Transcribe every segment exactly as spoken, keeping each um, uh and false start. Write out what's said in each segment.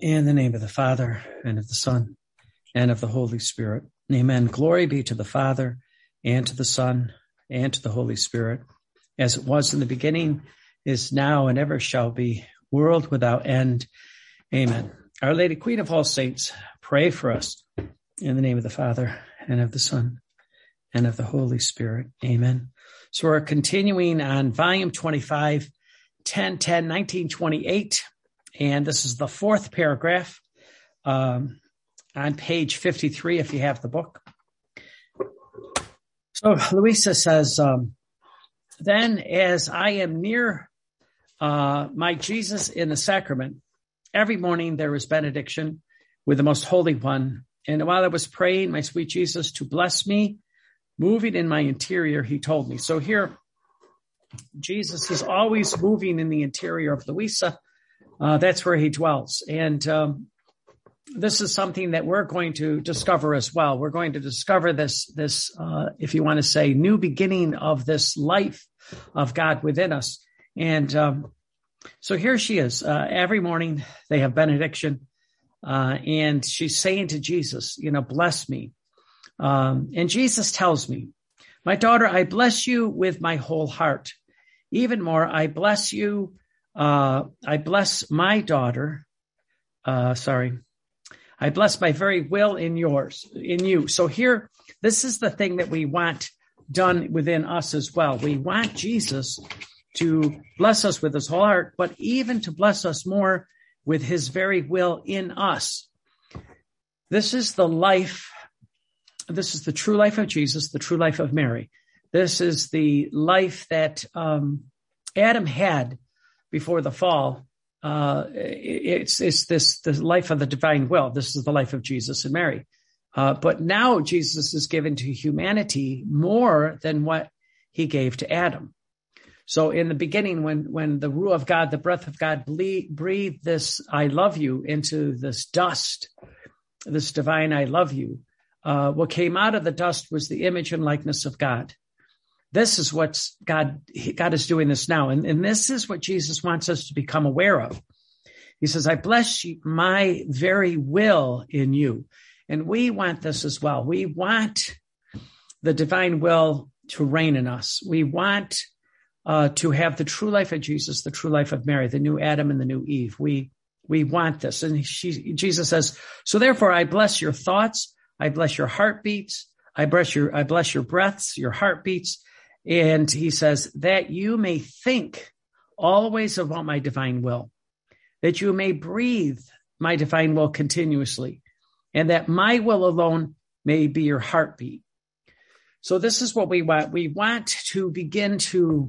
In the name of the Father, and of the Son, and of the Holy Spirit. Amen. Glory be to the Father, and to the Son, and to the Holy Spirit, as it was in the beginning, is now, and ever shall be, world without end. Amen. Our Lady, Queen of all saints, pray for us. In the name of the Father, and of the Son, and of the Holy Spirit. Amen. So we're continuing on volume twenty-five, ten ten, nineteen twenty-eight. And this is the fourth paragraph um, on page fifty-three, if you have the book. So Louisa says, um, then as I am near uh, my Jesus in the sacrament, every morning there is benediction with the Most Holy One. And while I was praying, my sweet Jesus to bless me, moving in my interior, he told me. So here, Jesus is always moving in the interior of Louisa. Uh, that's where he dwells. And um, this is something that we're going to discover as well. We're going to discover this, this uh, if you want to say, new beginning of this life of God within us. And um, so here she is. Uh, every morning they have benediction. Uh, and she's saying to Jesus, you know, bless me. Um, and Jesus tells me, my daughter, I bless you with my whole heart. Even more, I bless you Uh, I bless my daughter, uh, sorry, I bless my very will in yours, in you. So here, this is the thing that we want done within us as well. We want Jesus to bless us with his whole heart, but even to bless us more with his very will in us. This is the life, this is the true life of Jesus, the true life of Mary. This is the life that um, Adam had before the fall. Uh, it's, it's this, the life of the divine will. This is the life of Jesus and Mary. Uh, but now Jesus is given to humanity more than what he gave to Adam. So in the beginning, when, when the Ruach of God, the breath of God ble- breathed this, I love you into this dust, this divine, I love you. Uh, what came out of the dust was the image and likeness of God. This is what's God, God is doing this now. And, and this is what Jesus wants us to become aware of. He says, I bless you, my very will in you. And we want this as well. We want the divine will to reign in us. We want uh, to have the true life of Jesus, the true life of Mary, the new Adam and the new Eve. We, we want this. And she, Jesus says, so therefore I bless your thoughts. I bless your heartbeats. I bless your, I bless your breaths, your heartbeats. And he says that you may think always about my divine will, that you may breathe my divine will continuously, and that my will alone may be your heartbeat. So this is what we want. We want to begin to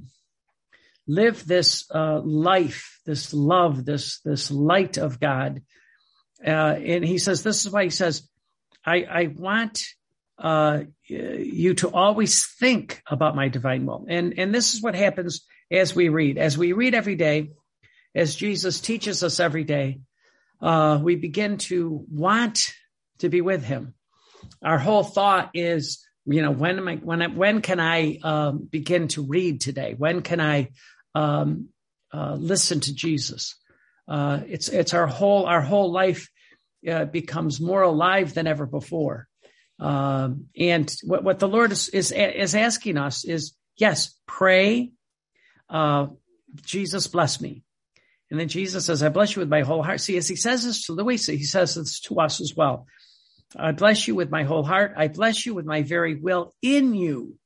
live this uh, life, this love, this, this light of God. Uh, and he says, this is why he says, I, I want uh, you to always think about my divine will. And, and this is what happens as we read, as we read every day, as Jesus teaches us every day, uh, we begin to want to be with him. Our whole thought is, you know, when am I, when, I, when can I, um, begin to read today? When can I, um, uh, listen to Jesus? Uh, it's, it's our whole, our whole life, uh, becomes more alive than ever before. Um, and what, what the Lord is, is, is asking us is, yes, pray, uh, Jesus bless me. And then Jesus says, I bless you with my whole heart. See, as he says this to Louisa, he says this to us as well. I bless you with my whole heart. I bless you with my very will in you.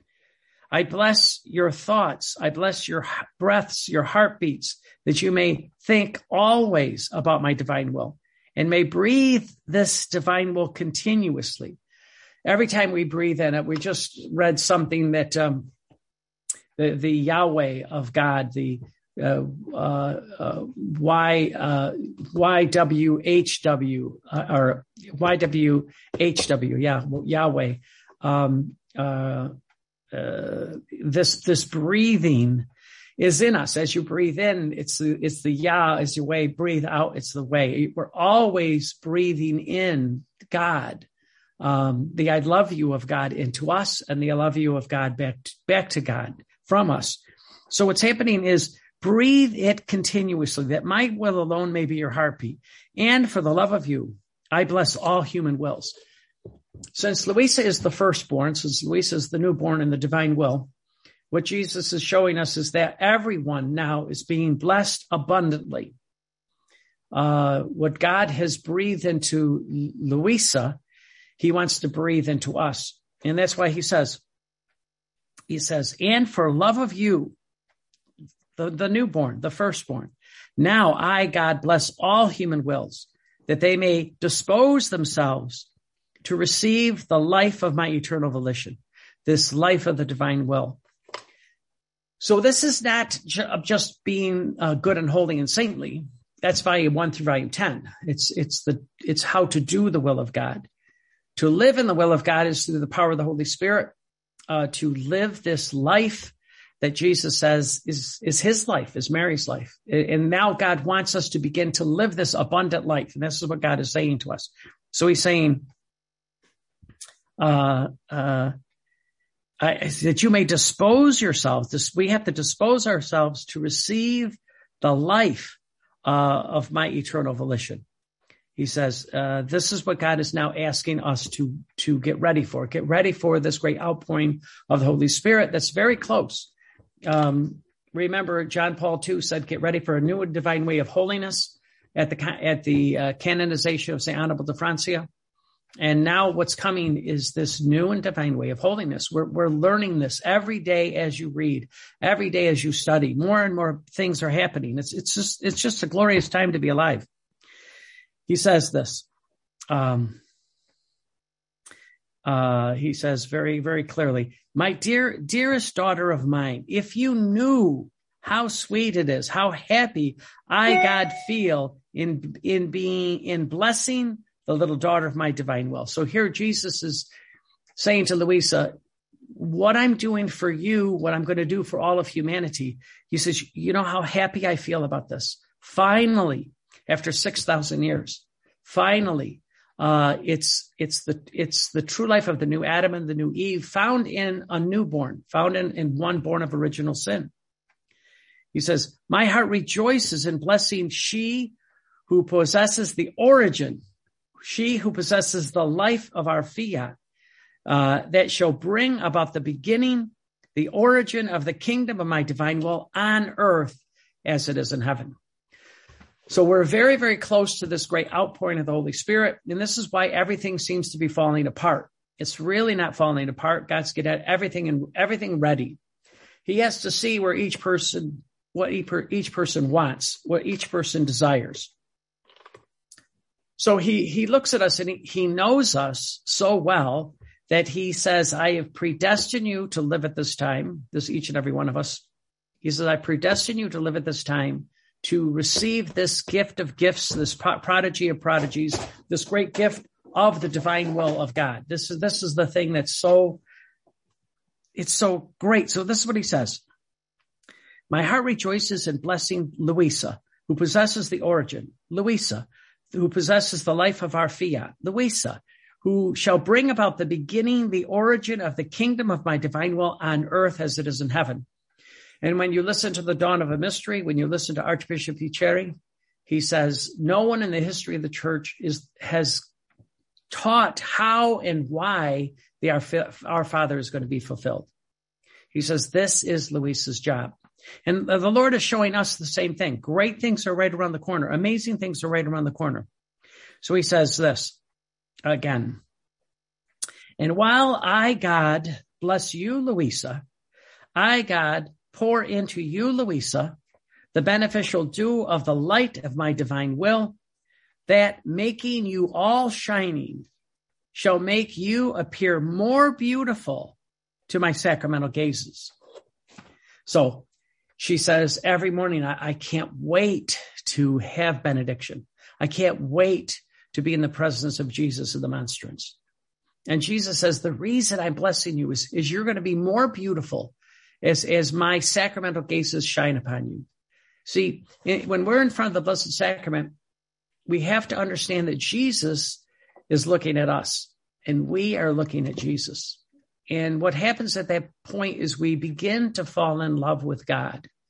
I bless your thoughts. I bless your breaths, your heartbeats, that you may think always about my divine will and may breathe this divine will continuously. Every time we breathe in it, we just read something that um, the, the Yahweh of God, the uh, uh, uh, Y uh, Y W H W uh, or Y W H W, yeah, Yahweh. Um, uh, uh, this this breathing is in us. As you breathe in, it's the it's the Yah. As you way breathe out, it's the way. We're always breathing in God. Um, the I love you of God into us, and the I love you of God back, back to God from us. So what's happening is breathe it continuously, that my will alone may be your heartbeat. And for the love of you, I bless all human wills. Since Louisa is the firstborn, since Louisa is the newborn in the divine will, what Jesus is showing us is that everyone now is being blessed abundantly. Uh, what God has breathed into Louisa, he wants to breathe into us. And that's why he says, he says, and for love of you, the, the newborn, the firstborn, now I, God, bless all human wills, that they may dispose themselves to receive the life of my eternal volition, this life of the divine will. So this is not ju- just being uh, good and holy and saintly. That's volume one through volume ten. It's, it's the, it's how to do the will of God. To live in the will of God is through the power of the Holy Spirit, uh, to live this life that Jesus says is, is his life, is Mary's life. And now God wants us to begin to live this abundant life. And this is what God is saying to us. So he's saying, uh, uh, I, that you may dispose yourselves. This, we have to dispose ourselves to receive the life uh, of my eternal volition. He says, uh, this is what God is now asking us to, to get ready for. Get ready for this great outpouring of the Holy Spirit that's very close. Um, remember, John Paul the Second said, get ready for a new and divine way of holiness at the, at the uh, canonization of Saint Annibal de Francia. And now what's coming is this new and divine way of holiness. We're, we're learning this every day as you read, every day as you study. More and more things are happening. It's, it's just, it's just a glorious time to be alive. He says this, um, uh, he says very, very clearly, my dear, dearest daughter of mine, if you knew how sweet it is, how happy I, God, feel in, in being, in blessing the little daughter of my divine will. So here Jesus is saying to Louisa, what I'm doing for you, what I'm going to do for all of humanity. He says, you know how happy I feel about this. Finally, after six thousand years, finally, uh, it's, it's the, it's the true life of the new Adam and the new Eve found in a newborn, found in, in one born of original sin. He says, my heart rejoices in blessing she who possesses the origin, she who possesses the life of our fiat, uh, that shall bring about the beginning, the origin of the kingdom of my divine will on earth as it is in heaven. So we're very, very close to this great outpouring of the Holy Spirit. And this is why everything seems to be falling apart. It's really not falling apart. God's getting everything and everything ready. He has to see where each person, what each person wants, what each person desires. So he, he looks at us and he, he knows us so well that he says, I have predestined you to live at this time, this each and every one of us. He says, I predestined you to live at this time, to receive this gift of gifts, this prodigy of prodigies, this great gift of the divine will of God. This is, this is the thing that's so, it's so great. So this is what he says. My heart rejoices in blessing Louisa, who possesses the origin, Louisa, who possesses the life of our fiat, Louisa, who shall bring about the beginning, the origin of the kingdom of my divine will on earth as it is in heaven. And when you listen to the Dawn of a Mystery, when you listen to Archbishop Picheri, he says, no one in the history of the church is, has taught how and why the Our, our Father is going to be fulfilled. He says, this is Louisa's job. And the Lord is showing us the same thing. Great things are right around the corner. Amazing things are right around the corner. So he says this again. And while I, God, bless you, Louisa, I, God, pour into you, Louisa, the beneficial dew of the light of my divine will, that making you all shining shall make you appear more beautiful to my sacramental gazes. So she says, every morning, I, I can't wait to have benediction. I can't wait to be in the presence of Jesus in the monstrance. And Jesus says, the reason I'm blessing you is, is you're going to be more beautiful as, as my sacramental gazes shine upon you. See, when we're in front of the Blessed Sacrament, we have to understand that Jesus is looking at us and we are looking at Jesus. And what happens at that point is we begin to fall in love with God.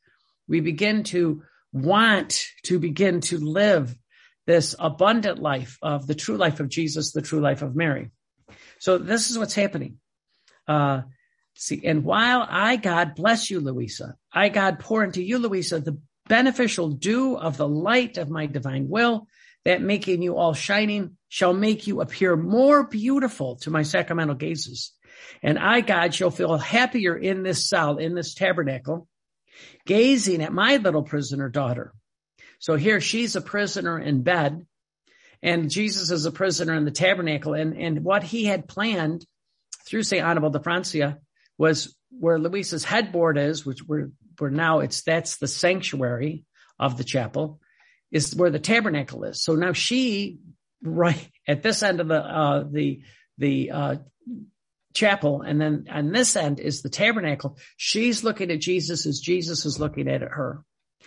we begin to want to begin to live this abundant life of the true life of Jesus, the true life of Mary. So this is what's happening. Uh, see, and while I, God, bless you, Louisa, I, God, pour into you, Louisa, the beneficial dew of the light of my divine will, that making you all shining shall make you appear more beautiful to my sacramental gazes. And I, God, shall feel happier in this cell, in this tabernacle, gazing at my little prisoner daughter. So here she's a prisoner in bed, and Jesus is a prisoner in the tabernacle. And, and what he had planned through Saint Annibal de Francia was where Louisa's headboard is, which we're, we're now, it's, that's the sanctuary of the chapel, is where the tabernacle is. So now she, right at this end of the, uh, the, the, uh, chapel, and then on this end is the tabernacle. She's looking at Jesus as Jesus is looking at her.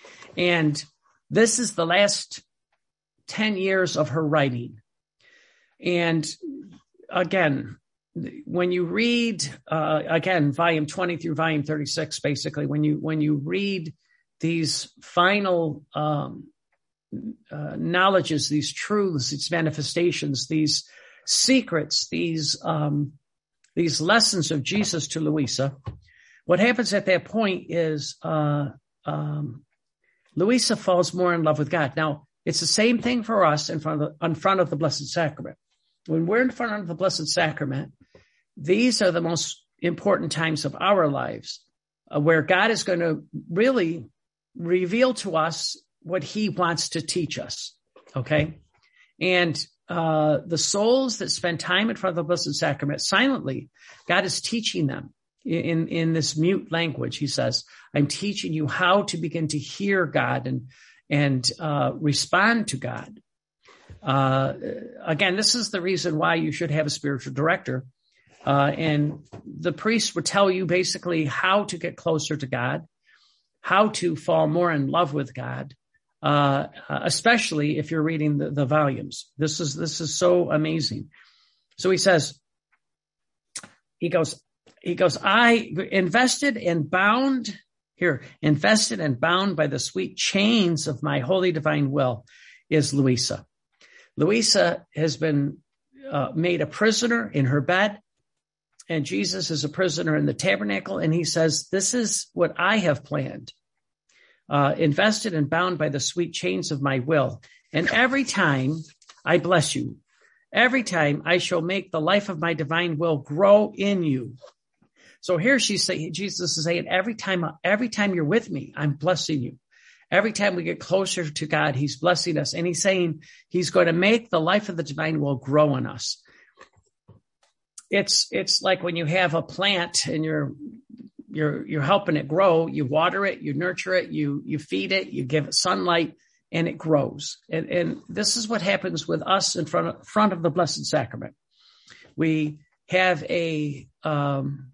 And this is the last ten years of her writing. And again, when you read, uh, again, volume twenty through volume thirty-six, basically, when you, when you read these final, um, uh, knowledges, these truths, these manifestations, these secrets, these, um, these lessons of Jesus to Louisa, what happens at that point is, uh, um, Louisa falls more in love with God. Now, it's the same thing for us in front of the, in front of the Blessed Sacrament. When we're in front of the Blessed Sacrament, these are the most important times of our lives, uh, where God is going to really reveal to us what he wants to teach us. Okay. And, uh, the souls that spend time in front of the Blessed Sacrament silently, God is teaching them in, in this mute language. He says, I'm teaching you how to begin to hear God and, and, uh, respond to God. Uh, again, this is the reason why you should have a spiritual director. Uh, and the priest would tell you basically how to get closer to God, how to fall more in love with God, uh, especially if you're reading the, the volumes. This is, this is so amazing. So he says, he goes, he goes, I invested and bound here, invested and bound by the sweet chains of my holy divine will is Louisa. Louisa has been uh, made a prisoner in her bed, and Jesus is a prisoner in the tabernacle. And he says, this is what I have planned, uh, invested and bound by the sweet chains of my will. And every time I bless you, every time I shall make the life of my divine will grow in you. So here she's saying, Jesus is saying, every time, every time you're with me, I'm blessing you. Every time we get closer to God, he's blessing us. And he's saying he's going to make the life of the divine will grow in us. It's, it's like when you have a plant and you're, you're, you're helping it grow, you water it, you nurture it, you, you feed it, you give it sunlight, and it grows. And, and this is what happens with us in front of, front of the Blessed Sacrament. We have a, um,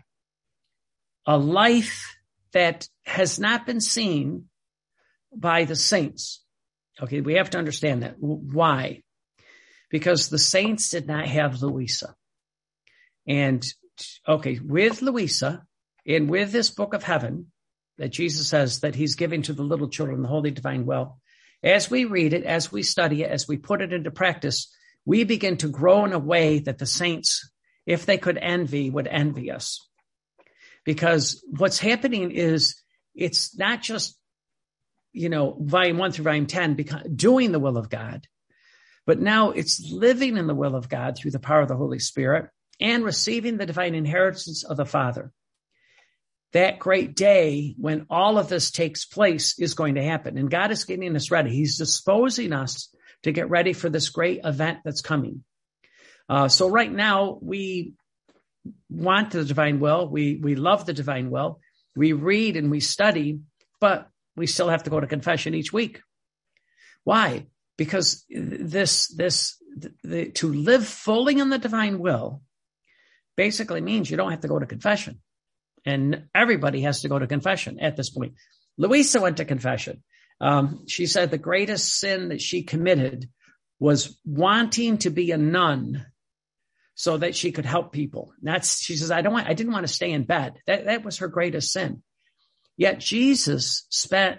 a life that has not been seen by the saints. Okay, we have to understand that. Why? Because the saints did not have Louisa. And, okay, with Louisa and with this book of heaven that Jesus says that he's giving to the little children, the holy divine will, as we read it, as we study it, as we put it into practice, we begin to grow in a way that the saints, if they could envy, would envy us. Because what's happening is it's not just, you know, volume one through volume ten, doing the will of God, but now it's living in the will of God through the power of the Holy Spirit and receiving the divine inheritance of the Father. That great day when all of this takes place is going to happen. And God is getting us ready. He's disposing us to get ready for this great event that's coming. Uh, so right now we want the divine will. We, we love the divine will. We read and we study, but we still have to go to confession each week. Why? Because this, this, the, to live fully in the divine will basically means you don't have to go to confession. And everybody has to go to confession at this point. Louisa went to confession. Um, she said the greatest sin that she committed was wanting to be a nun so that she could help people. That's, she says, I don't want, I didn't want to stay in bed. That, that was her greatest sin. Yet Jesus spent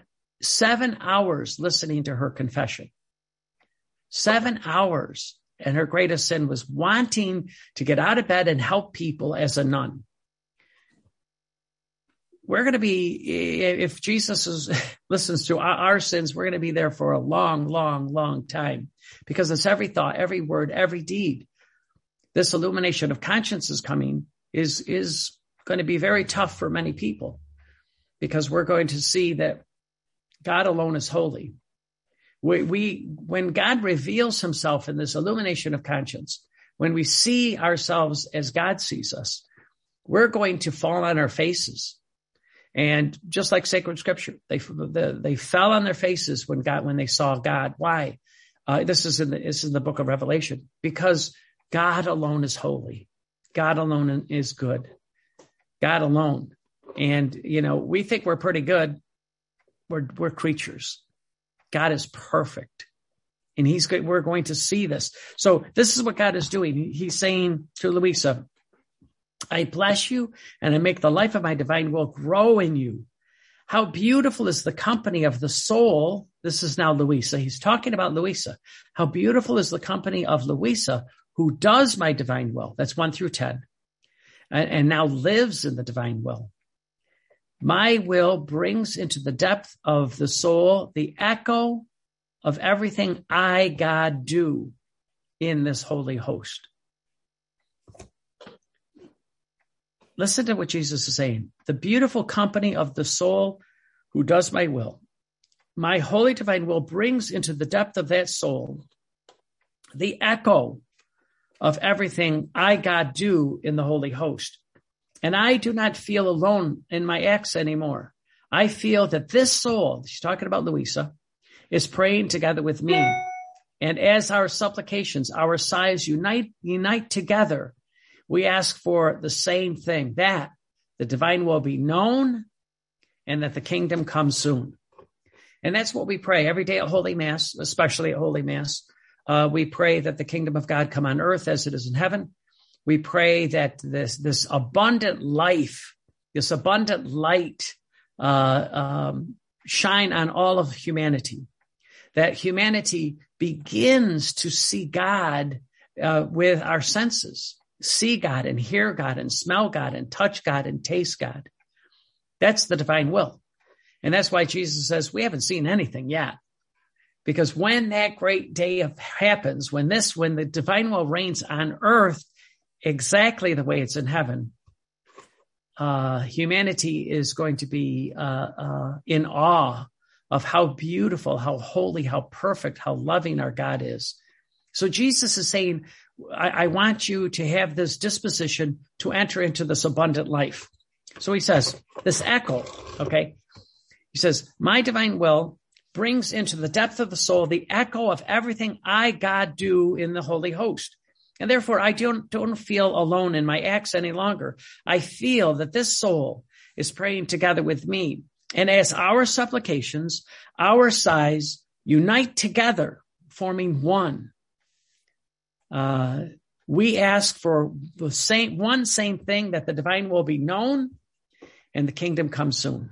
seven hours listening to her confession. Seven hours. And her greatest sin was wanting to get out of bed and help people as a nun. We're going to be, if Jesus is, listens to our, our sins, we're going to be there for a long, long, long time, because it's every thought, every word, every deed. This illumination of conscience is coming is, is going to be very tough for many people, because we're going to see that God alone is holy. We, we, when God reveals himself in this illumination of conscience, when we see ourselves as God sees us, we're going to fall on our faces. And just like sacred scripture, they, the, they fell on their faces when God, when they saw God. Why? Uh, this is in the, this is in the book of Revelation, because God alone is holy. God alone is good. God alone. And, you know, we think we're pretty good. We're, we're creatures. God is perfect. And he's good. We're going to see this. So this is what God is doing. He's saying to Louisa, I bless you and I make the life of my divine will grow in you. How beautiful is the company of the soul. This is now Louisa. He's talking about Louisa. How beautiful is the company of Louisa, who does my divine will. That's one through ten. And, and now lives in the divine will. My will brings into the depth of the soul the echo of everything I, God, do in this holy host. Listen to what Jesus is saying. The beautiful company of the soul who does my will. My holy divine will brings into the depth of that soul the echo of everything I, God, do in the holy host. And I do not feel alone in my acts anymore. I feel that this soul, she's talking about Louisa, is praying together with me. And as our supplications, our sighs unite, unite together, we ask for the same thing, that the divine will be known and that the kingdom comes soon. And that's what we pray every day at Holy Mass, especially at Holy Mass. Uh, we pray that the kingdom of God come on earth as it is in heaven. We pray that this, this abundant life, this abundant light, uh, um, shine on all of humanity, that humanity begins to see God, uh, with our senses, see God and hear God and smell God and touch God and taste God. That's the divine will. And that's why Jesus says we haven't seen anything yet. Because when that great day of happens, when this, when the divine will reigns on earth, exactly the way it's in heaven, uh, humanity is going to be uh, uh, in awe of how beautiful, how holy, how perfect, how loving our God is. So Jesus is saying, I, I want you to have this disposition to enter into this abundant life. So he says, this echo, okay? He says, my divine will brings into the depth of the soul the echo of everything I, God, do in the holy host. And therefore, I don't, don't feel alone in my acts any longer. I feel that this soul is praying together with me. And as our supplications, our sighs unite together, forming one, uh, we ask for the same, one same thing, that the divine will be known and the kingdom comes soon.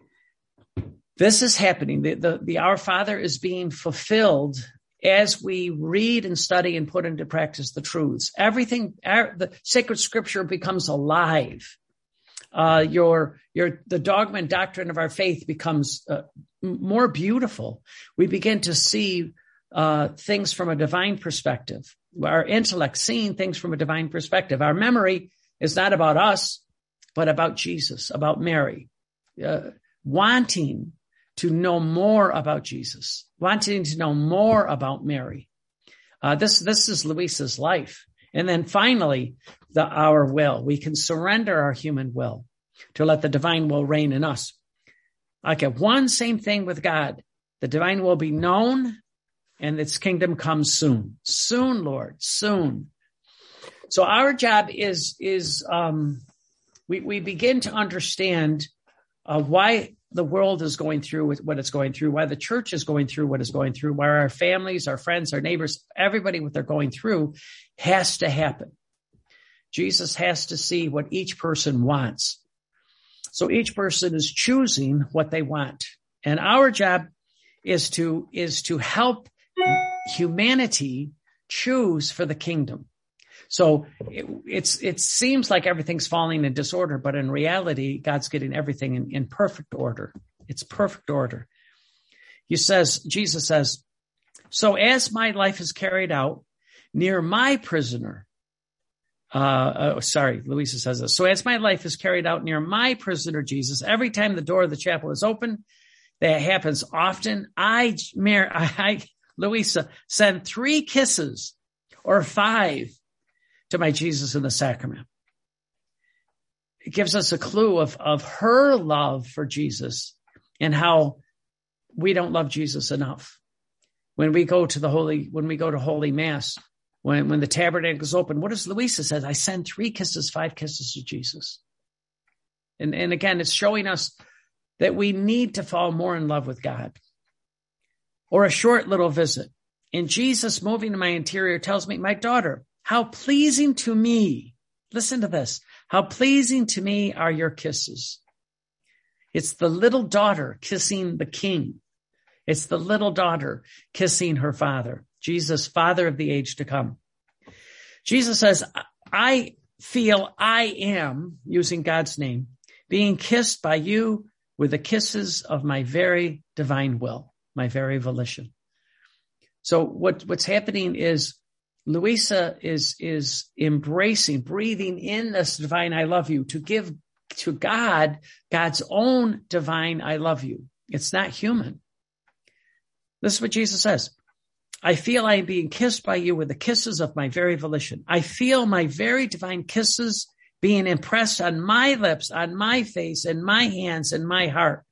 This is happening. The, the, the Our Father is being fulfilled as we read and study and put into practice the truths. Everything, our, the sacred scripture becomes alive. Uh, your, your, the dogma and doctrine of our faith becomes uh, more beautiful. We begin to see uh, things from a divine perspective. Our intellect seeing things from a divine perspective. Our memory is not about us, but about Jesus, about Mary, uh, wanting to know more about Jesus, wanting to know more about Mary. Uh, this, this is Louisa's life. And then finally, the, our will. We can surrender our human will to let the divine will reign in us. I get one same thing with God. The divine will be known and its kingdom comes soon. Soon, Lord, soon. So our job is, is, um, we, we begin to understand, uh, why the world is going through what it's going through, why the church is going through what it's going through, why our families, our friends, our neighbors, everybody what they're going through has to happen. Jesus has to see what each person wants. So each person is choosing what they want. And our job is to, is to help humanity choose for the kingdom. So it, it's, it seems like everything's falling in disorder, but in reality, God's getting everything in, in perfect order. It's perfect order. He says, Jesus says, so as my life is carried out near my prisoner, uh, oh, sorry, Louisa says this. So as my life is carried out near my prisoner, Jesus, every time the door of the chapel is open, that happens often, I, Mary, I, Louisa, send three kisses or five to my Jesus in the sacrament. It gives us a clue of, of her love for Jesus and how we don't love Jesus enough. When we go to the holy, when we go to Holy Mass, when, when the tabernacle is open, what does Louisa says? I send three kisses, five kisses to Jesus. And, and again, it's showing us that we need to fall more in love with God. Or a short little visit. And Jesus moving to my interior tells me, my daughter, how pleasing to me, listen to this, how pleasing to me are your kisses. It's the little daughter kissing the king. It's the little daughter kissing her father, Jesus, Father of the age to come. Jesus says, I feel I am, using God's name, being kissed by you with the kisses of my very divine will, my very volition. So what, what's happening is Louisa is, is embracing, breathing in this divine I love you to give to God, God's own divine I love you. It's not human. This is what Jesus says. I feel I am being kissed by you with the kisses of my very volition. I feel my very divine kisses being impressed on my lips, on my face, and my hands, and my heart.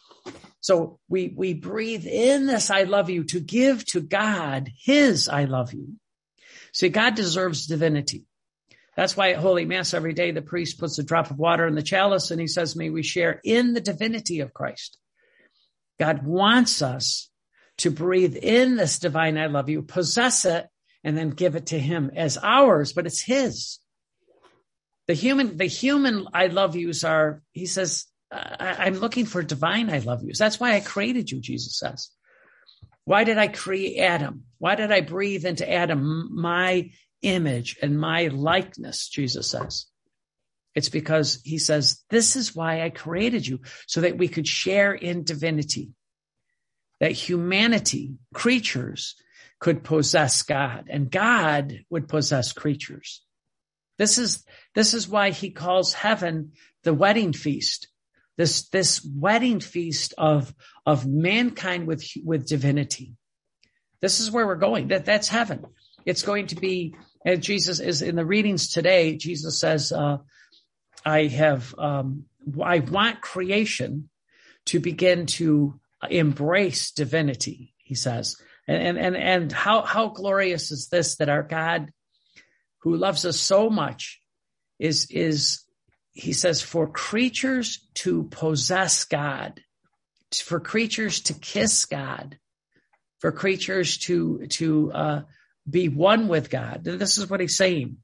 So we, we breathe in this I love you to give to God his I love you. See, God deserves divinity. That's why at Holy Mass every day the priest puts a drop of water in the chalice and he says, may we share in the divinity of Christ. God wants us to breathe in this divine I love you, possess it, and then give it to him as ours, but it's his. The human, the human I love yous are, he says, I, I'm looking for divine I love yous. That's why I created you, Jesus says. Why did I create Adam? Why did I breathe into Adam my image and my likeness, Jesus says. It's because he says, this is why I created you, so that we could share in divinity, that humanity, creatures, could possess God, and God would possess creatures. This is, this is why he calls heaven the wedding feast. This, this wedding feast of, of mankind with, with divinity. This is where we're going. That, that's heaven. It's going to be, and Jesus is in the readings today, Jesus says, uh, I have, um, I want creation to begin to embrace divinity, he says. And, and, and how, how glorious is this, that our God, who loves us so much, is, is, he says, for creatures to possess God, for creatures to kiss God, for creatures to, to, uh, be one with God. This is what he's saying.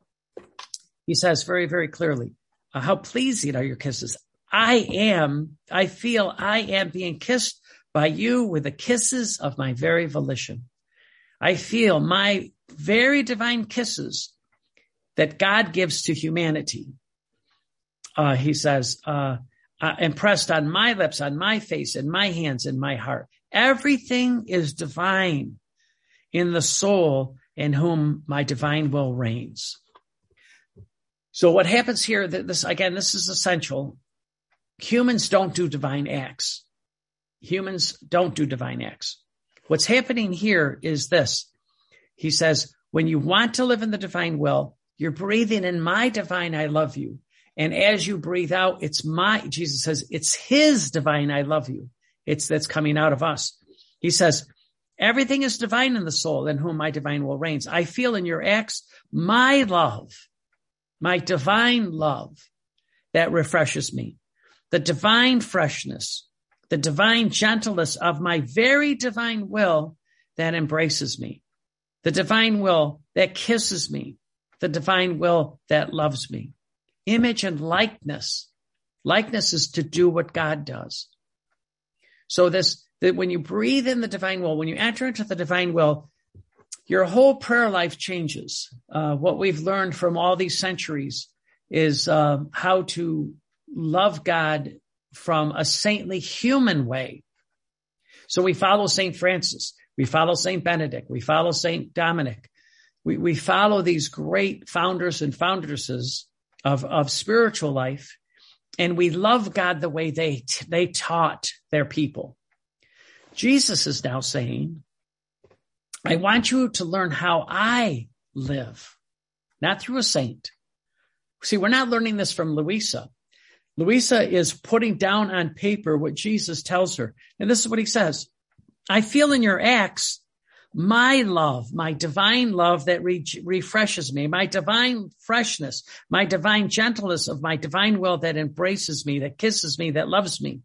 He says very, very clearly, uh, how pleasing are your kisses. I am, I feel I am being kissed by you with the kisses of my very volition. I feel my very divine kisses that God gives to humanity. Uh, he says, uh, uh, impressed on my lips, on my face, and my hands, and my heart. Everything is divine in the soul in whom my divine will reigns. So what happens here, this, again, this is essential. Humans don't do divine acts. Humans don't do divine acts. What's happening here is this. He says, when you want to live in the divine will, you're breathing in my divine I love you. And as you breathe out, it's my, Jesus says, it's his divine I love you. It's that's coming out of us. He says, everything is divine in the soul in whom my divine will reigns. I feel in your acts my love, my divine love that refreshes me, the divine freshness, the divine gentleness of my very divine will that embraces me, the divine will that kisses me, the divine will that loves me. Image and likeness. Likeness is to do what God does. So this, that when you breathe in the divine will, when you enter into the divine will, your whole prayer life changes. Uh, what we've learned from all these centuries is uh, how to love God from a saintly human way. So we follow Saint Francis, we follow Saint Benedict, we follow Saint Dominic. We, we follow these great founders and foundresses of, of spiritual life, and we love God the way they, they taught their people. Jesus is now saying, I want you to learn how I live, not through a saint. See, we're not learning this from Louisa. Louisa is putting down on paper what Jesus tells her. And this is what he says. I feel in your acts my love, my divine love that re- refreshes me, my divine freshness, my divine gentleness of my divine will that embraces me, that kisses me, that loves me.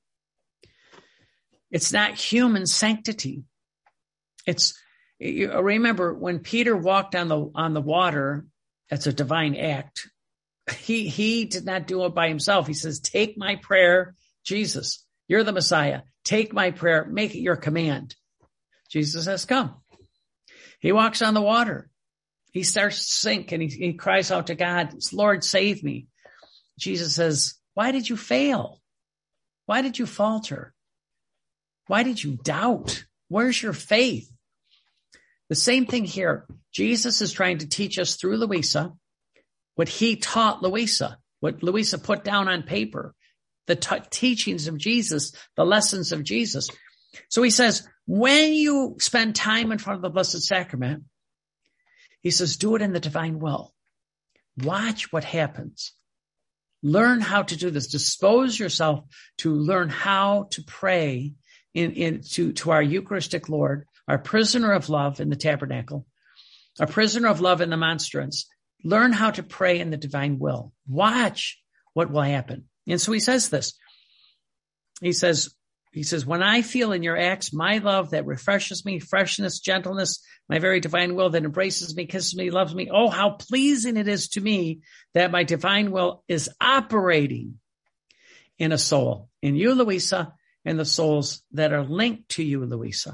It's not human sanctity. It's, you remember when Peter walked on the, on the water, that's a divine act. He, he did not do it by himself. He says, take my prayer, Jesus, you're the Messiah. Take my prayer, make it your command. Jesus says, come. He walks on the water. He starts to sink and he, he cries out to God, Lord, save me. Jesus says, why did you fail? Why did you falter? Why did you doubt? Where's your faith? The same thing here. Jesus is trying to teach us through Louisa what he taught Louisa, what Louisa put down on paper, the t- teachings of Jesus, the lessons of Jesus. So he says, when you spend time in front of the Blessed Sacrament, he says, do it in the divine will. Watch what happens. Learn how to do this. Dispose yourself to learn how to pray in, in to, to our Eucharistic Lord, our prisoner of love in the tabernacle, our prisoner of love in the monstrance. Learn how to pray in the divine will. Watch what will happen. And so he says this. He says, he says, when I feel in your acts my love that refreshes me, freshness, gentleness, my very divine will that embraces me, kisses me, loves me. Oh, how pleasing it is to me that my divine will is operating in a soul, in you, Louisa, and the souls that are linked to you, Louisa.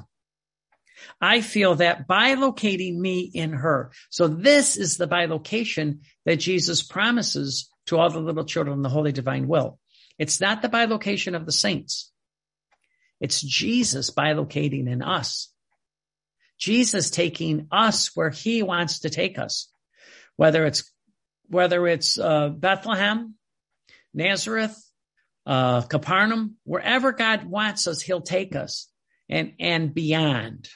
I feel that bilocating me in her. So this is the bilocation that Jesus promises to all the little children in the holy divine will. It's not the bilocation of the saints. It's Jesus bilocating in us. Jesus taking us where he wants to take us. Whether it's, whether it's, uh, Bethlehem, Nazareth, uh, Capernaum, wherever God wants us, he'll take us. And, and beyond.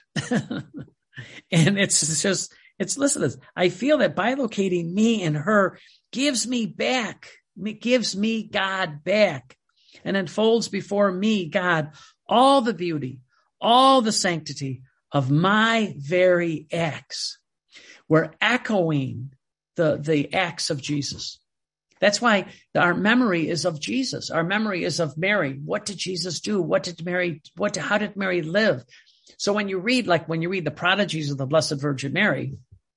And it's just, it's, listen to this. I feel that bilocating me and her gives me back, gives me God back and unfolds before me, God, all the beauty, all the sanctity of my very acts. We're echoing the, the acts of Jesus. That's why our memory is of Jesus. Our memory is of Mary. What did Jesus do? What did Mary, what, how did Mary live? So when you read, like when you read the prodigies of the Blessed Virgin Mary,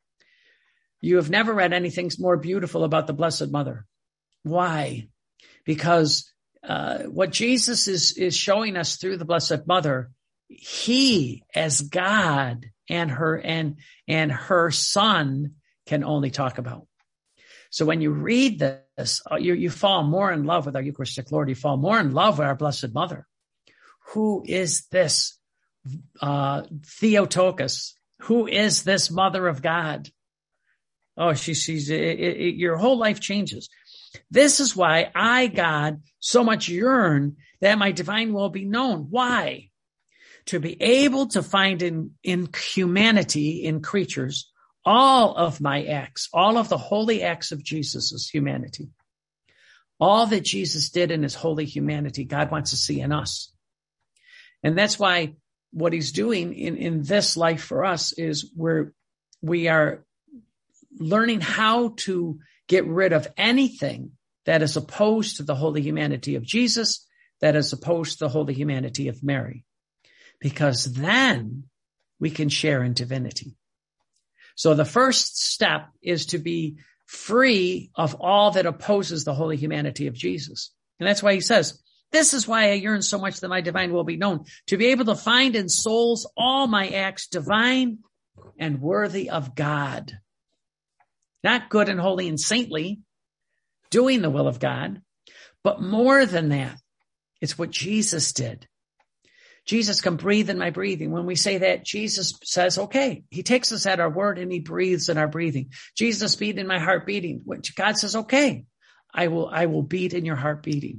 you have never read anything more beautiful about the Blessed Mother. Why? Because, uh, what Jesus is, is showing us through the Blessed Mother, he as God and her, and, and her son can only talk about. So when you read this, you, you fall more in love with our Eucharistic Lord. You fall more in love with our Blessed Mother. Who is this uh, Theotokos? Who is this Mother of God? Oh, she, she's, it, it, your whole life changes. This is why I, God, so much yearn that my divine will be known. Why? To be able to find in, in humanity, in creatures, all of my acts, all of the holy acts of Jesus' humanity, all that Jesus did in his holy humanity, God wants to see in us. And that's why what he's doing in, in this life for us is we're, we are learning how to get rid of anything that is opposed to the holy humanity of Jesus, that is opposed to the holy humanity of Mary, because then we can share in divinity. So the first step is to be free of all that opposes the holy humanity of Jesus. And that's why he says, This is why I yearn so much that my divine will be known, to be able to find in souls all my acts divine and worthy of God. Not good and holy and saintly, doing the will of God, but more than that, it's what Jesus did. Jesus can breathe in my breathing. When we say that, Jesus says, okay, he takes us at our word and he breathes in our breathing. Jesus beat in my heart beating, which God says, okay, I will, I will beat in your heart beating.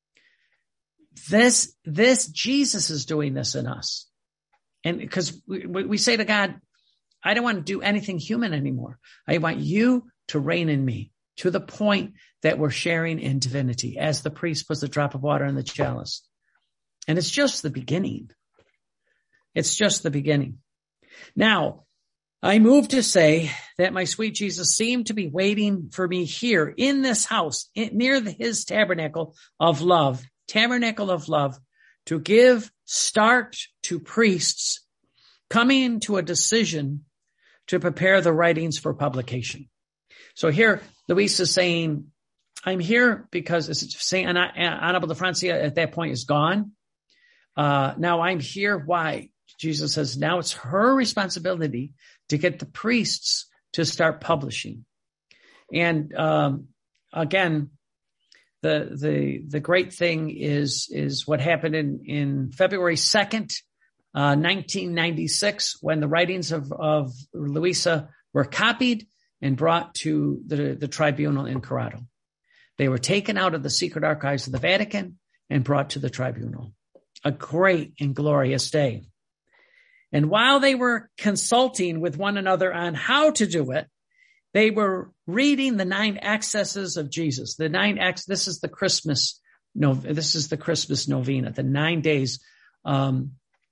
This, this, Jesus is doing this in us. And because we, we say to God, I don't want to do anything human anymore. I want you to reign in me to the point that we're sharing in divinity as the priest puts a drop of water in the chalice. And it's just the beginning. It's just the beginning. Now, I move to say that my sweet Jesus seemed to be waiting for me here in this house, in, near the, his tabernacle of love, tabernacle of love, to give start to priests coming to a decision to prepare the writings for publication. So here, Luis is saying, I'm here because it's saying Annabel de Francia at that point is gone. Uh, now I'm here. Why? Jesus says now it's her responsibility to get the priests to start publishing. And, um, again, the, the, the great thing is, is what happened in, in February second, uh, nineteen ninety-six, when the writings of, of Luisa were copied and brought to the, the tribunal in Corrado. They were taken out of the secret archives of the Vatican and brought to the tribunal. A great and glorious day. And while they were consulting with one another on how to do it, they were reading the nine excesses of Jesus. The nine ex. This is the Christmas. No, this is the Christmas novena. The nine days. Um,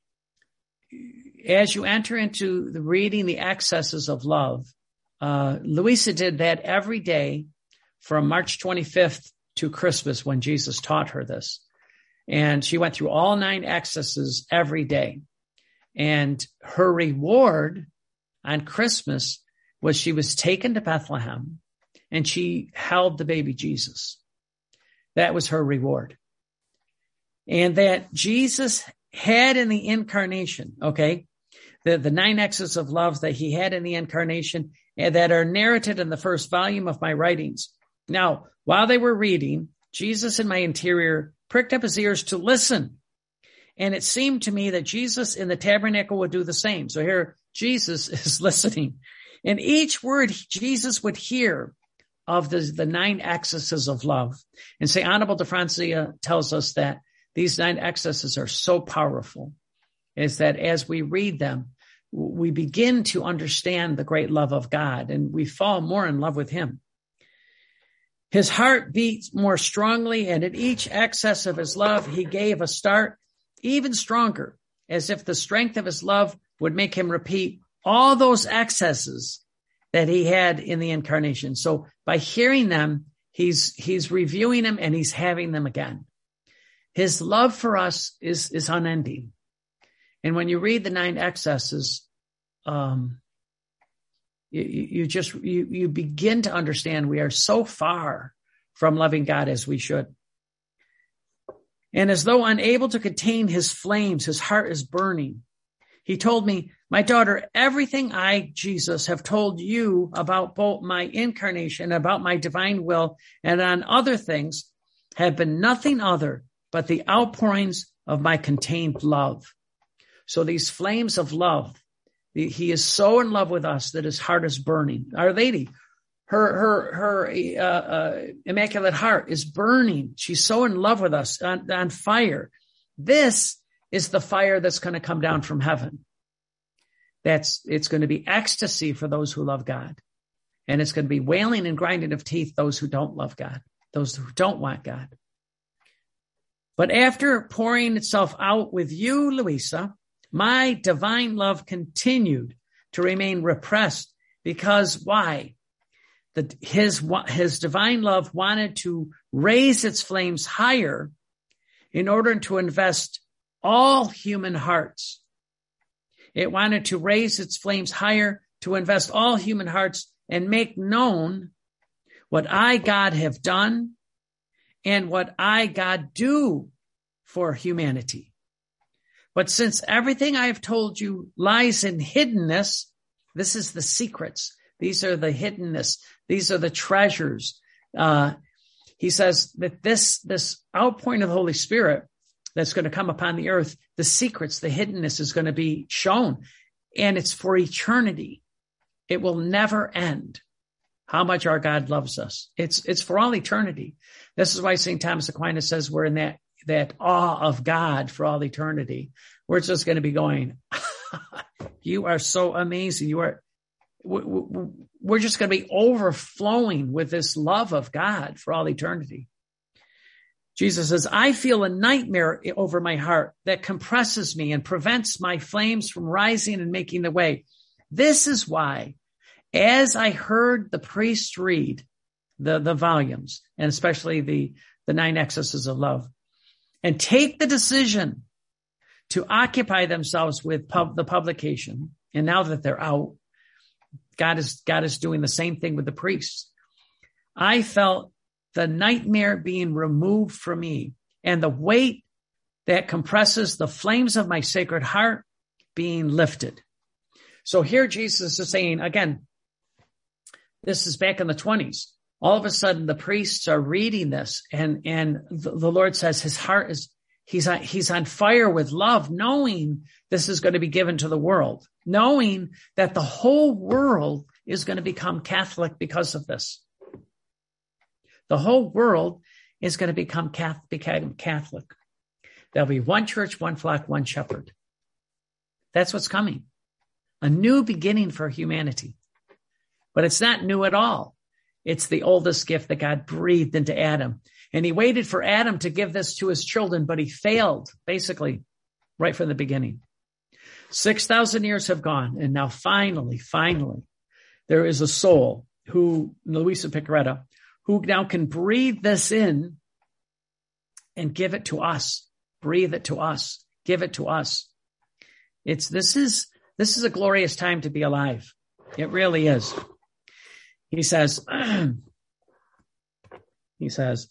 as you enter into the reading the excesses of love, uh, Luisa did that every day from March twenty-fifth to Christmas when Jesus taught her this. And she went through all nine excesses every day. And her reward on Christmas was she was taken to Bethlehem and she held the baby Jesus. That was her reward. And that Jesus had in the incarnation, okay, the, the nine excesses of love that he had in the incarnation and that are narrated in the first volume of my writings. Now, while they were reading, Jesus in my interior pricked up his ears to listen. And it seemed to me that Jesus in the tabernacle would do the same. So here, Jesus is listening. And each word Jesus would hear of the, the nine excesses of love. And Saint Annabel de Francia tells us that these nine excesses are so powerful, is that as we read them, we begin to understand the great love of God and we fall more in love with him. His heart beats more strongly, and at each excess of his love, he gave a start even stronger, as if the strength of his love would make him repeat all those excesses that he had in the incarnation. So by hearing them, he's, he's reviewing them and he's having them again. His love for us is, is unending. And when you read the nine excesses, um, you, you just, you, you begin to understand we are so far from loving God as we should. And as though unable to contain his flames, his heart is burning. He told me, my daughter, everything I, Jesus, have told you about both my incarnation, about my divine will, and on other things have been nothing other but the outpourings of my contained love. So these flames of love, he is so in love with us that his heart is burning. Our Lady, her, her, her uh, uh, Immaculate Heart is burning. She's so in love with us, on, on fire. This is the fire that's going to come down from heaven. That's, it's going to be ecstasy for those who love God. And it's going to be wailing and grinding of teeth, those who don't love God, those who don't want God. But after pouring itself out with you, Luisa, my divine love continued to remain repressed because why? The, his, his divine love wanted to raise its flames higher in order to invest all human hearts. It wanted to raise its flames higher to invest all human hearts and make known what I, God, have done and what I, God, do for humanity. But since everything I have told you lies in hiddenness, this is the secrets. These are the hiddenness. These are the treasures. Uh, he says that this, this outpouring of the Holy Spirit that's going to come upon the earth, the secrets, the hiddenness is going to be shown, and it's for eternity. It will never end. How much our God loves us. It's, it's for all eternity. This is why Saint Thomas Aquinas says we're in that, that awe of God for all eternity. We're just going to be going, you are so amazing. You are, we're just going to be overflowing with this love of God for all eternity. Jesus says, I feel a nightmare over my heart that compresses me and prevents my flames from rising and making the way. This is why, as I heard the priest read the, the volumes, and especially the, the nine excesses of love, and take the decision to occupy themselves with pub, the publication, and now that they're out, God is, God is doing the same thing with the priests. I felt the nightmare being removed from me and the weight that compresses the flames of my sacred heart being lifted. So here Jesus is saying, again, this is back in the twenties. All of a sudden the priests are reading this, and, and the, the Lord says his heart is, he's on, he's on fire with love, knowing this is going to be given to the world, knowing that the whole world is going to become Catholic because of this. The whole world is going to become Catholic. There'll be one church, one flock, one shepherd. That's what's coming. A new beginning for humanity. But it's not new at all. It's the oldest gift that God breathed into Adam. And he waited for Adam to give this to his children, but he failed, basically, right from the beginning. six thousand years have gone, and now finally, finally, there is a soul who, Luisa Piccarreta, who now can breathe this in and give it to us. Breathe it to us. Give it to us. It's, this is, this is a glorious time to be alive. It really is. He says, he says,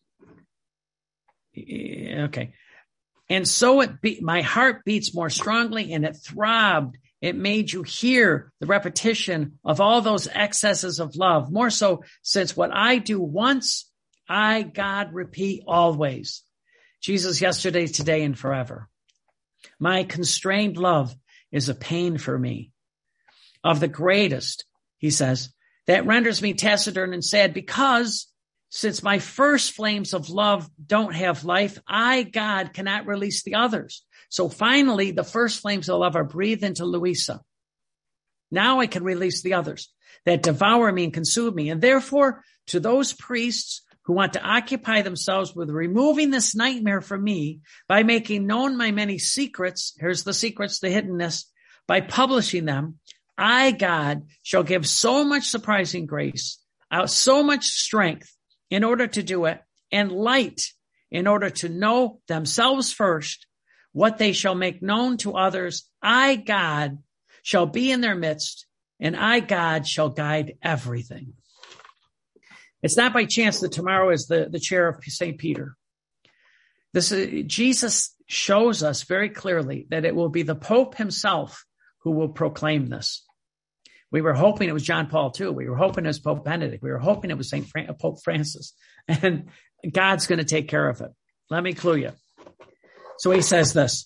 okay. And so it be, my heart beats more strongly and it throbbed. It made you hear the repetition of all those excesses of love. More so, since what I do once, I, God, repeat always. Jesus, yesterday, today, and forever. My constrained love is a pain for me. Of the greatest, he says, that renders me taciturn and sad, because since my first flames of love don't have life, I, God, cannot release the others. So finally, the first flames of love are breathed into Luisa. Now I can release the others that devour me and consume me. And therefore, to those priests who want to occupy themselves with removing this nightmare from me by making known my many secrets, here's the secrets, the hiddenness, by publishing them, I, God, shall give so much surprising grace, out so much strength in order to do it, and light in order to know themselves first, what they shall make known to others. I, God, shall be in their midst, and I, God, shall guide everything. It's not by chance that tomorrow is the, the chair of Saint Peter. This is, Jesus shows us very clearly that it will be the Pope himself who will proclaim this. We were hoping it was John Paul the Second. We were hoping it was Pope Benedict. We were hoping it was Saint Fran- Pope Francis. And God's going to take care of it. Let me clue you. So he says this.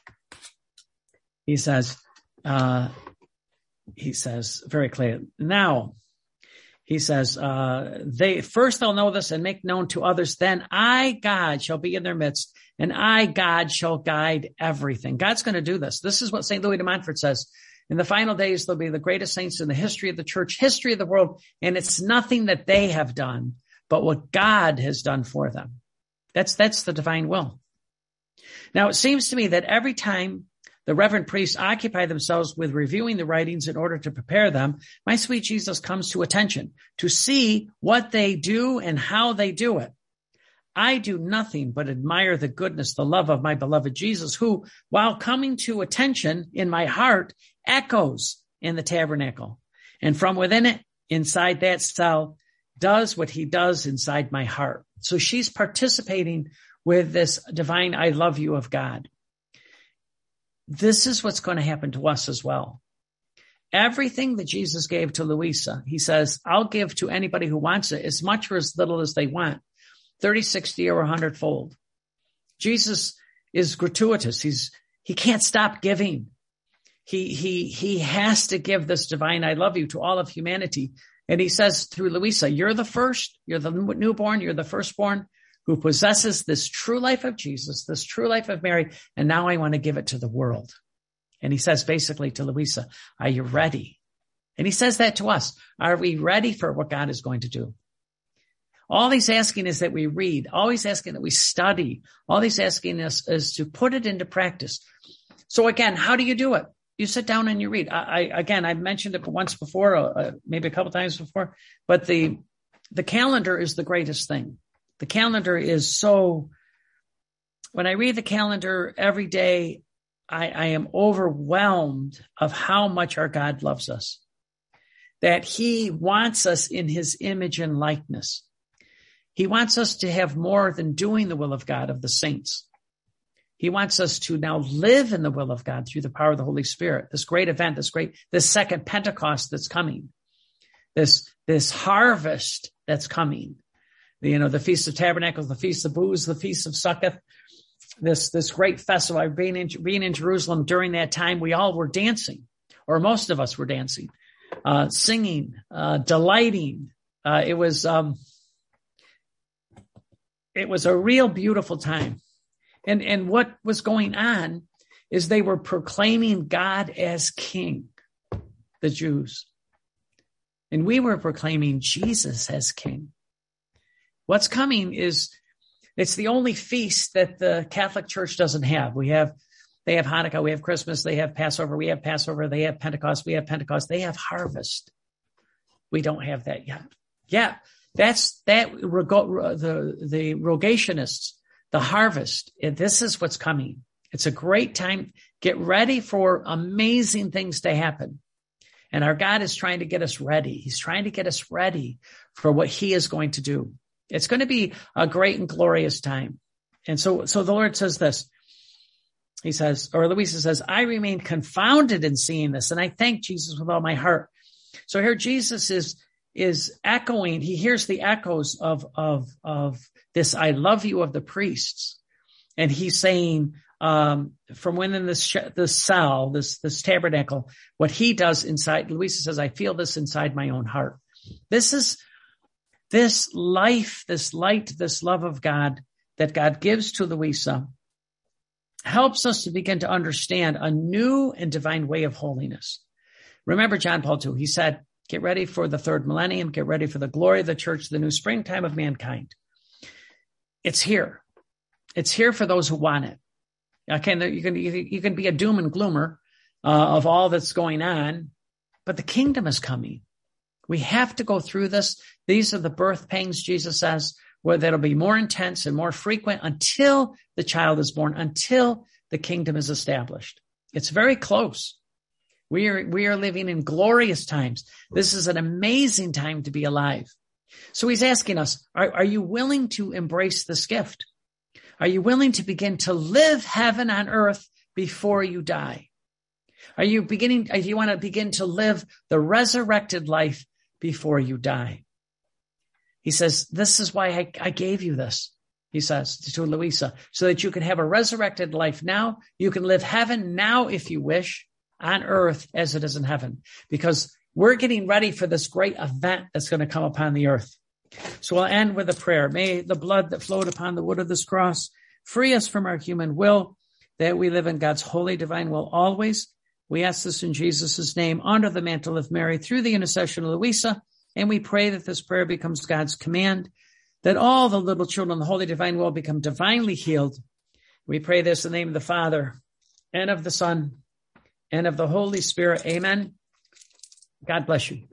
He says, uh, he says very clearly, now, he says, uh, they first they'll know this and make known to others. Then I, God, shall be in their midst, and I, God, shall guide everything. God's going to do this. This is what Saint Louis de Montfort says. In the final days, there'll be the greatest saints in the history of the church, history of the world. And it's nothing that they have done, but what God has done for them. That's, that's the divine will. Now, it seems to me that every time the reverend priests occupy themselves with reviewing the writings in order to prepare them, my sweet Jesus comes to attention to see what they do and how they do it. I do nothing but admire the goodness, the love of my beloved Jesus, who, while coming to attention in my heart, echoes in the tabernacle. And from within it, inside that cell, does what he does inside my heart. So she's participating with this divine I love you of God. This is what's going to happen to us as well. Everything that Jesus gave to Louisa, he says, I'll give to anybody who wants it, as much or as little as they want, thirty, sixty, or a hundredfold. Jesus is gratuitous. He's, he can't stop giving. He, he, he has to give this divine I love you to all of humanity. And he says through Louisa, you're the first, you're the newborn, you're the firstborn who possesses this true life of Jesus, this true life of Mary. And now I want to give it to the world. And he says basically to Louisa, are you ready? And he says that to us. Are we ready for what God is going to do? All he's asking is that we read. All he's asking that we study. All he's asking us is to put it into practice. So again, how do you do it? You sit down and you read. I, I again, I've mentioned it once before, uh, maybe a couple times before, but the, the calendar is the greatest thing. The calendar is so, when I read the calendar every day, I, I am overwhelmed of how much our God loves us, that he wants us in his image and likeness. He wants us to have more than doing the will of God of the saints. He wants us to now live in the will of God through the power of the Holy Spirit. This great event, this great, this second Pentecost that's coming, this, this harvest that's coming, you know, the Feast of Tabernacles, the Feast of Booths, the Feast of Succoth, this, this great festival. Being in, being in Jerusalem during that time, we all were dancing, or most of us were dancing, uh, singing, uh, delighting. Uh, it was, um, it was a real beautiful time. And, and what was going on is they were proclaiming God as King, the Jews. And we were proclaiming Jesus as King. What's coming is, it's the only feast that the Catholic Church doesn't have. We have, they have Hanukkah, we have Christmas, they have Passover, we have Passover, they have Pentecost, we have Pentecost, they have harvest. We don't have that yet. Yeah, that's that, the, the rogationists, the harvest. This is what's coming. It's a great time. Get ready for amazing things to happen. And our God is trying to get us ready. He's trying to get us ready for what he is going to do. It's going to be a great and glorious time. And so, so the Lord says this, he says, or Louisa says, I remain confounded in seeing this. And I thank Jesus with all my heart. So here Jesus is, is echoing. He hears the echoes of, of, of this, I love you of the priests. And he's saying, um, from within this, sh- this cell, this, this tabernacle, what he does inside, Louisa says, I feel this inside my own heart. This is, This life, this light, this love of God that God gives to Louisa helps us to begin to understand a new and divine way of holiness. Remember John Paul the Second, he said, get ready for the third millennium, get ready for the glory of the church, the new springtime of mankind. It's here. It's here for those who want it. Okay, you can, you can be a doom and gloomer uh, of all that's going on, but the kingdom is coming. We have to go through this. These are the birth pangs, Jesus says, where that'll be more intense and more frequent until the child is born, until the kingdom is established. It's very close. We are, we are living in glorious times. This is an amazing time to be alive. So he's asking us, are, are you willing to embrace this gift? Are you willing to begin to live heaven on earth before you die? Are you beginning, do you want to begin to live the resurrected life before you die? He says, this is why I, I gave you this, he says to Louisa, so that you can have a resurrected life now. You can live heaven now, if you wish, on earth as it is in heaven, because we're getting ready for this great event that's going to come upon the earth. So I'll end with a prayer. May the blood that flowed upon the wood of this cross free us from our human will, that we live in God's holy divine will always. We ask this in Jesus' name, under the mantle of Mary, through the intercession of Louisa, and we pray that this prayer becomes God's command, that all the little children of the holy divine will become divinely healed. We pray this in the name of the Father, and of the Son, and of the Holy Spirit. Amen. God bless you.